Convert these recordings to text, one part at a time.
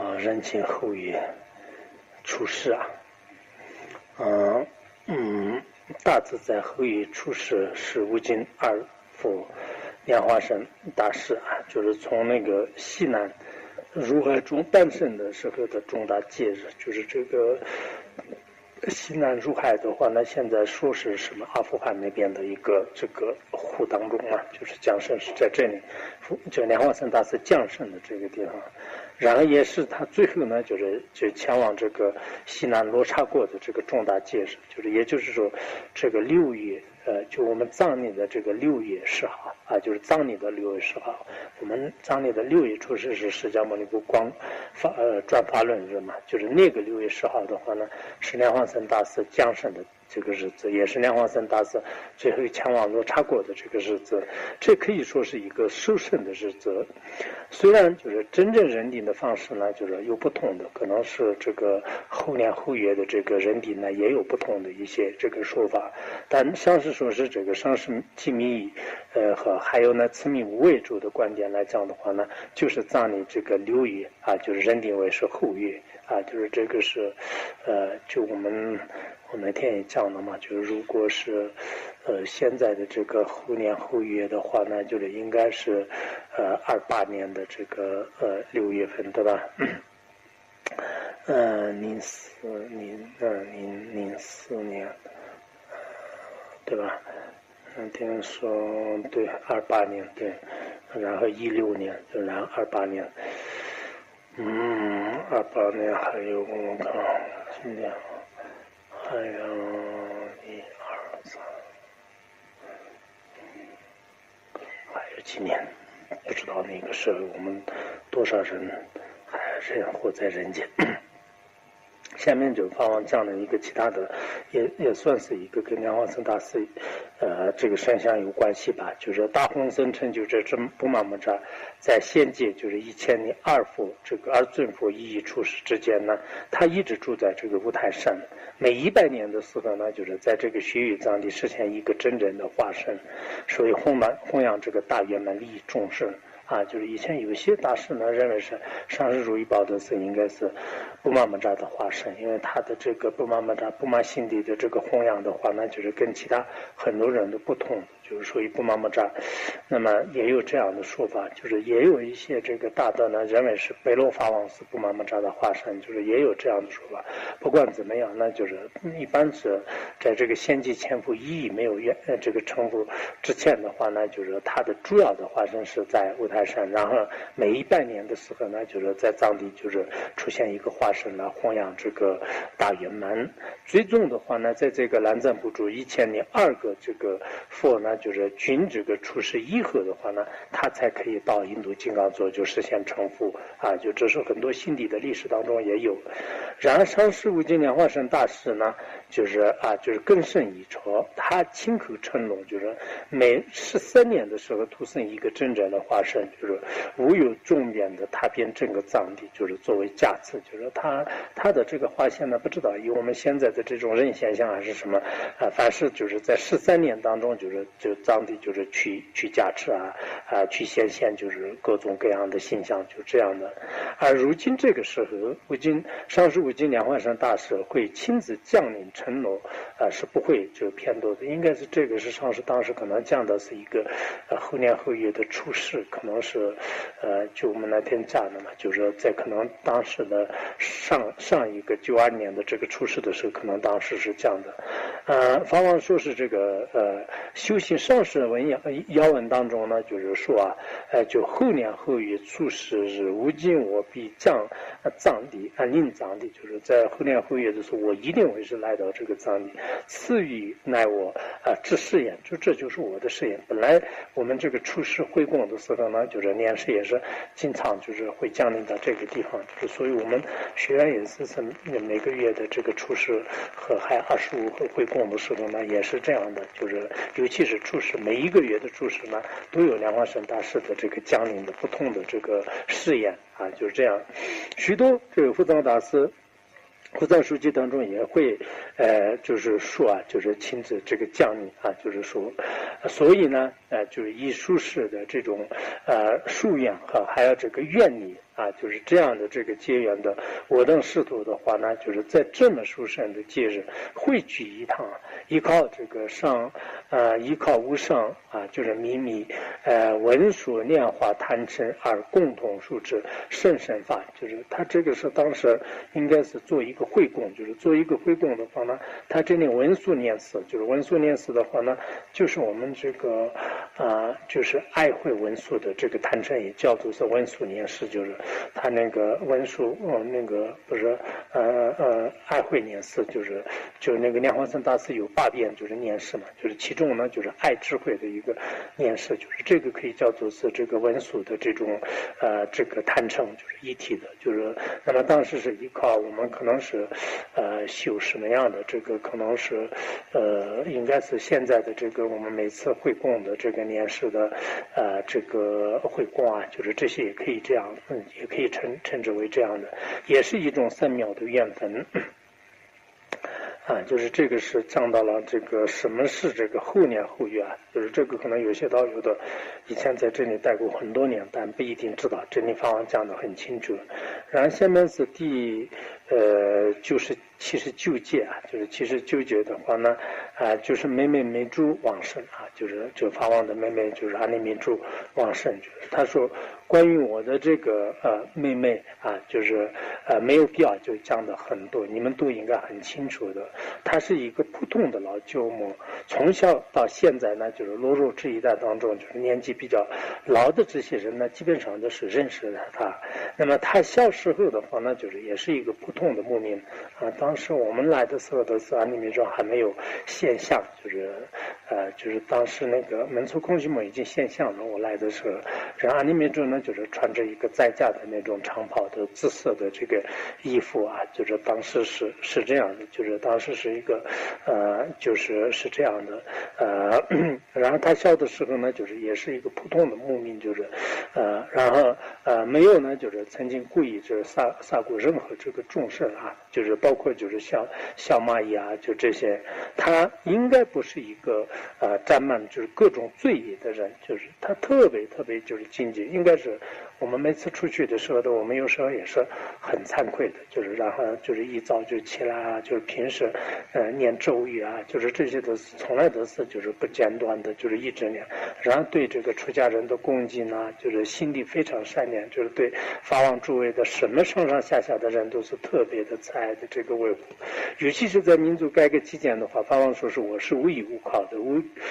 人情后语出世啊，大自在后语出世是无尽二佛莲花生大师啊，就是从那个西南如海中诞生的时候的重大节日，就是这个西南入海的话呢，现在说是什么阿富汗那边的一个这个湖当中啊，就是降生是在这里，就莲花生大师降生的这个地方。然后也是他最后呢，就前往这个西南罗刹国的这个重大节日，就是也就是说，这个6月，就我们藏历的这个6月10号啊，就是藏历的6月10号，我们藏历的6月初是释迦牟尼佛转法轮日嘛，就是那个6月10号的话呢，是莲花生大师降生的这个日子，也是莲花生大师最后前往罗刹国的这个日子，这可以说是一个殊胜的日子。虽然就是真正认定的方式呢，就是有不同的，可能是这个后年后月的这个认定呢，也有不同的一些这个说法，但像是说是这个上师寂密和还有呢慈密无畏主的观点来讲的话呢，就是藏历这个6月啊，就是认定为是后月啊，就是这个是就我那天也讲了嘛，就是如果是现在的这个后年后月的话呢，就是应该是28年的这个6月份，对吧？04年，对吧？听说对28年对，然后16年，然后28年，28年还有我看今年还有1、2、3，还有几年，不知道那个时候我们多少人还活在人间。下面就法王讲了一个其他的，也算是一个跟莲花生大师这个圣像有关系吧，就是大红僧成就这布玛摩扎在仙界，就是1000年二佛这个二尊佛一出世之间呢，他一直住在这个五台山，每100年的时候呢，就是在这个须臾藏地实现一个真正的化身，所以弘扬这个大圆满利益众生啊，就是以前有一些大师呢认为是上师如意宝德寺应该是布玛摩扎的化身，因为他的这个布玛摩扎布玛心地的这个弘扬的话呢，就是跟其他很多人都不同，就是属于布玛摩扎。那么也有这样的说法，就是也有一些这个大德呢认为是北罗法王是布玛摩扎的化身，就是也有这样的说法。不管怎么样，那就是一般是在这个仙界潜伏意义没有这个成佛之前的话呢，就是他的主要的化身是在五台山，然后每100年的时候呢，就是在藏地就是出现一个化身来弘扬这个大圆满。最终的话呢，在这个南藏部主1000年2个这个佛呢，就是均这个出世以后的话呢，他才可以到印度金刚座就实现成佛啊，就这是很多心地的历史当中也有。然而上师无尽莲花生大师呢，就是更胜一筹，他亲口承诺，就是每13年的时候徒生一个真正的化身，就是无有众变的踏遍整个藏地，就是作为加持，就是他的这个化现呢，不知道以我们现在的这种人现象还是什么凡是就是在13年当中，就藏地就是去加持去显现，就是各种各样的现象，就这样的。而如今这个时候，上师无尽莲花生大师会亲自降临承诺，是不会就偏多的，应该是这个是上师当时可能降的是一个后年后月的出世，可能是就我们那天讲的嘛，就是在可能当时的上一个92年的这个出世的时候，可能当时是这样的。法王说是这个修行上师要文当中呢，就是说就后年后月出世日，无尽我必降藏地令藏地，就是在后年后月的时候，我一定会是来到这个藏地，赐予乃我之誓言，这就是我的誓言。本来我们这个出世回宫的时候呢，就是年世也是经常就是会降临到这个地方，所以我们学员也是每个月的这个出世和还25回宫的时候呢，也是这样的，就是尤其是出世每一个月的出世呢，都有莲花生大师的这个降临的不同的这个誓言就是这样。许多这个护藏大师护藏书籍当中也会就是说啊，就是亲自这个降临啊，就是说，所以呢，就是以术士的这种夙愿和还有这个愿力啊，就是这样的这个结缘的，我等师徒的话呢，就是在这么殊胜的节日汇聚一堂，依靠这个依靠无上啊，就是秘密文殊念华坛称而共同述之圣神法，就是他这个是当时应该是做一个会供，就是做一个会供的话呢，他这里文殊念寺，就是文殊念寺的话呢，就是我们这个就是爱会文殊的这个坛称也叫做是文殊念寺，就是他那个文殊那个不是爱会念寺，就是那个莲花生大师有8遍就是念释嘛，就是其中呢就是爱智慧的一个念释，就是这个可以叫做是这个文殊的这种这个坛称，就是一体的，就是那么当时是依靠我们可能是修什么样的这个可能是应该是现在的这个我们每次会供的这个念释的这个会供啊，就是这些也可以这样也可以称之为这样的，也是一种3秒的缘分就是这个是讲到了这个什么是这个后念后愿，就是这个可能有些道友的以前在这里待过很多年，但不一定知道，这里法王讲得很清楚。然后下面是就是79节就是79节的话呢就是妹妹美珠往生就是这法王的妹妹就是阿里美珠往生，就是他说关于我的这个妹妹就是没有必要就讲的很多，你们都应该很清楚的。她是一个普通的老舅母，从小到现在呢，就是落入这一代当中，就是年纪比较老的这些人呢，基本上都是认识的她。那么她小时候的话呢，就是也是一个普通的牧民当时我们来的时候的是阿弥陀佛还没有现象，就是当时那个门措空虚母已经现象了。我来的时候，然后阿弥陀呢就是穿着一个在家的那种长袍的紫色的这个衣服就是当时是这样的，就是当时是一个是这样的然后他小的时候呢，就是也是一个普通的牧民，就是然后没有呢，就是曾经故意就是杀过任何这个众生就是包括就是像小蚂蚁就这些，他应该不是一个沾满就是各种罪业的人，就是他特别就是精进，应该是我们每次出去的时候的，我们有时候也是很惭愧的，就是然后就是一早就起来就是平时念咒语就是这些都是从来都是就是不间断的，就是一直念，然后对这个出家人的恭敬就是心地非常善良，就是对法王诸位的什么上上下下的人都是特别的慈爱的这个维护，尤其是在民族改革期间的话，法王说是我是无依无靠的，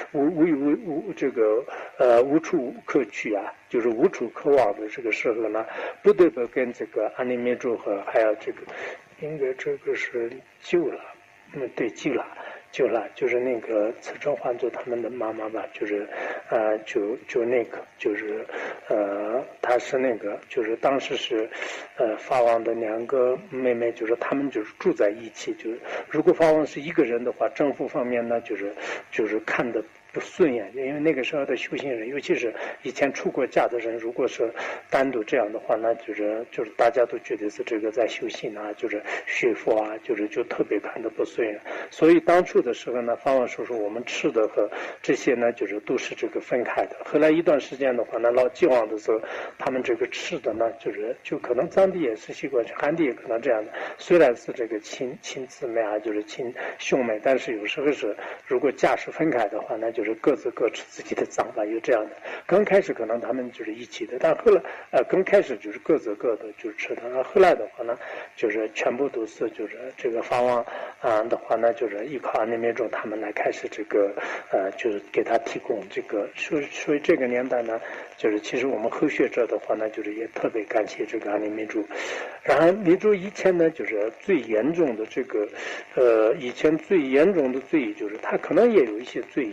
无处可去就是无处可往的这个时候呢，不得不跟这个阿弥陀和还有这个应该这个是救了，对，救了，就是那个慈诚还祖他们的妈妈吧，就是就那个就是她是那个就是当时是法王的2个妹妹，就是他们就是住在一起，就是如果法王是一个人的话，政府方面呢就是看的不顺眼，因为那个时候的修行人，尤其是以前出过家的人，如果是单独这样的话，那就是大家都觉得是这个在修行就是学佛就特别看得不顺眼。所以当初的时候呢，法王说我们吃的和这些呢，就是都是这个分开的。后来一段时间的话呢，老继往的时候，他们这个吃的呢，就可能藏地也是习惯，汉地也可能这样的。虽然是这个亲姊妹就是亲兄妹，但是有时候是如果家是分开的话呢，就是各自各吃自己的脏吧，有这样的。刚开始可能他们就是一起的，但后来刚开始就是各自各的就吃的，然后后来的话呢，就是全部都是就是这个法王的话呢，就是依靠阿弥陀佛他们来开始这个就是给他提供这个，所以这个年代呢，就是其实我们后学者的话呢，就是也特别感谢这个阿弥陀佛。然后弥陀以前呢，就是最严重的这个以前最严重的罪业，就是他可能也有一些罪业，就是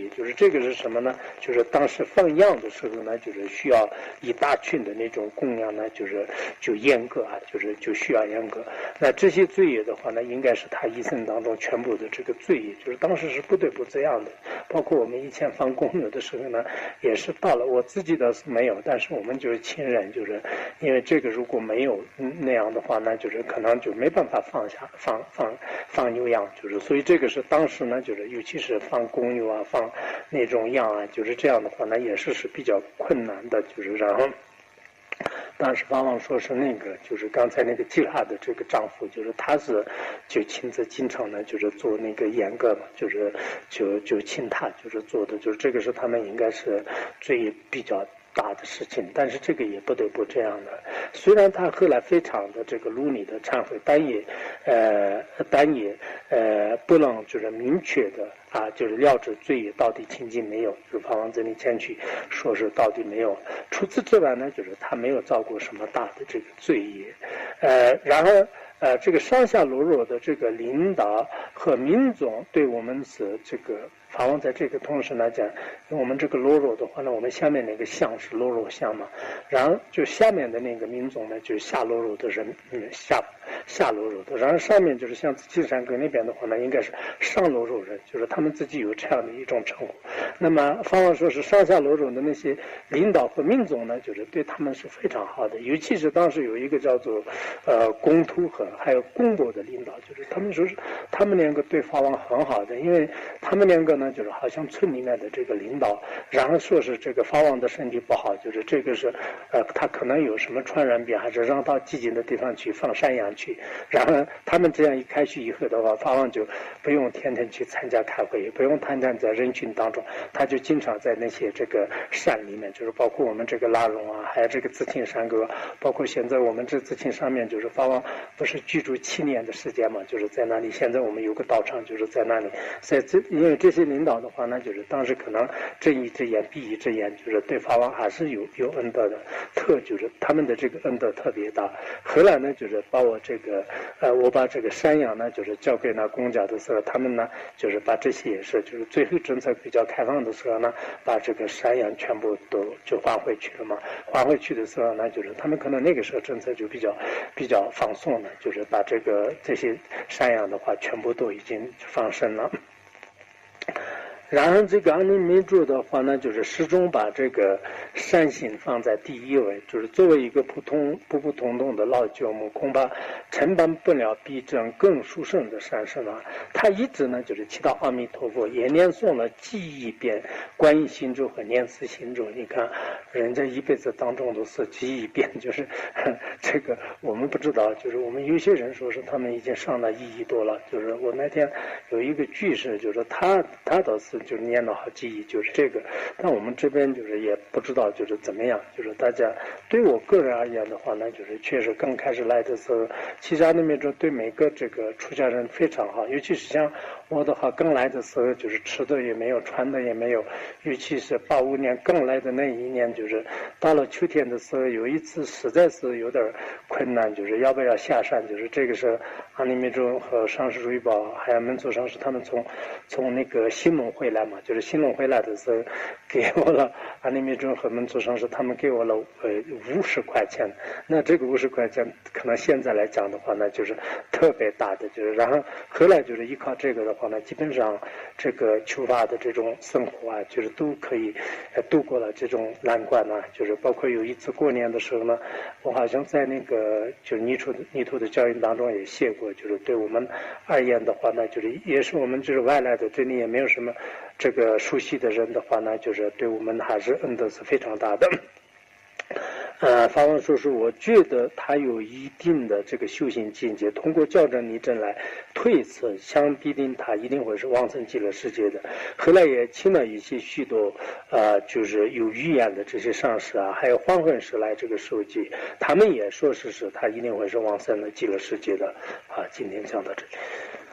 这个是什么呢？就是当时放羊的时候呢，就是需要一大群的那种供养呢，就严格啊，就需要严格。那这些罪业的话呢，应该是他一生当中全部的这个罪业，就是当时是不得不这样的。包括我们以前放供有的时候呢，也是到了我自己倒是没有，但是我们就是亲人，就是因为这个如果没有那样的话呢，就是可能就没办法放牛羊，就是所以这个是当时呢，就是尤其是放公牛啊，放那种羊啊，就是这样的话呢，也是比较困难的，就是然后。当时法王说是那个，就是刚才那个基拉的这个丈夫，就是他是就亲自经常呢，就是做那个严格嘛，就是就亲他，就是做的，就是这个是他们应该是最比较大的事情，但是这个也不得不这样的。虽然他后来非常的这个努力的忏悔，但也不能就是明确的啊，就是料知罪业到底清净没有，就是法王这里前去说是到底没有。除此之外呢，就是他没有造过什么大的这个罪业，然后。这个上下裸裸的这个领导和民众对我们是这个法王在这个同时来讲，因为我们这个裸裸的话呢，我们下面那个像是裸裸像嘛，然后就下面的那个民众呢，就是下裸裸的人，下裸裸的，然后上面就是像金山阁那边的话呢，应该是上裸裸人，就是他们自己有这样的一种称呼。那么法王说是上下裸裸的那些领导和民众呢，就是对他们是非常好的，尤其是当时有一个叫做公图和还有公博的领导，就是他们说是他们两个对法王很好的，因为他们两个呢，就是好像村里面的这个领导，然后说是这个法王的身体不好，就是这个是他可能有什么传染病，还是让到寂静的地方去放山羊去，然后他们这样一开去以后的话，法王就不用天天去参加开会，也不用天天在人群当中，他就经常在那些这个山里面，就是包括我们这个拉荣啊，还有这个自清山阁，包括现在我们这自清上面，就是法王不是居住7年的时间嘛，就是在那里。现在我们有个道场，就是在那里。所以因为这些领导的话呢，就是当时可能睁一只眼闭一只眼，就是对法王还是有恩德的，就是他们的这个恩德特别大。后来呢，就是把我这个我把这个山羊呢，就是交给那公家的时候，他们呢就是把这些也是，就是最后政策比较开放的时候呢，把这个山羊全部都就还回去了嘛。还回去的时候呢，就是他们可能那个时候政策就比较放松了，就是把这些山羊的话全部都已经放生了。然后这个安利民主的话呢，就是始终把这个善心放在第一位，就是作为一个普普通通的老教母，恐怕承办不了比这样更殊胜的善事了。他一直呢就是祈祷阿弥陀佛，也念诵了记忆遍观音心咒和念慈心咒。你看人家一辈子当中都是记忆遍，就是这个我们不知道，就是我们有些人说是他们已经上了1亿多了，就是我那天有一个居士，就是他倒是就念了好几亿，就是这个，但我们这边就是也不知道就是怎么样，就是大家对我个人而言的话呢，就是确实刚开始来的时候，其实那边就对每个这个出家人非常好，尤其是像我的话，刚来的时候就是吃的也没有，穿的也没有，尤其是85年刚来的那一年，就是到了秋天的时候，有一次实在是有点困难，就是要不要下山，就是这个是阿弥陀和上师如意宝还有门祖上师他们从那个兴隆回来嘛，就是兴隆回来的时候给我了阿弥陀和门祖上师他们给我了50块钱，那这个50块钱可能现在来讲的话呢，就是特别大的，就是然后后来就是依靠这个的话呢，基本上这个求法的这种生活啊，就是都可以度过了这种难关啊，就是包括有一次过年的时候呢，我好像在那个就是泥土的教育当中也写过，就是对我们而言的话呢，就是也是我们就是外来的，这里也没有什么这个熟悉的人的话呢，就是对我们还是恩德是非常大的。法王说是我觉得他有一定的这个修行境界，通过校正例证来推测，相必定他一定会是往生极乐世界的。后来也请了一些许多就是有预言的这些上师啊，还有黄昏师来这个收集，他们也说是他一定会是往生了极乐世界的。今天讲到这里。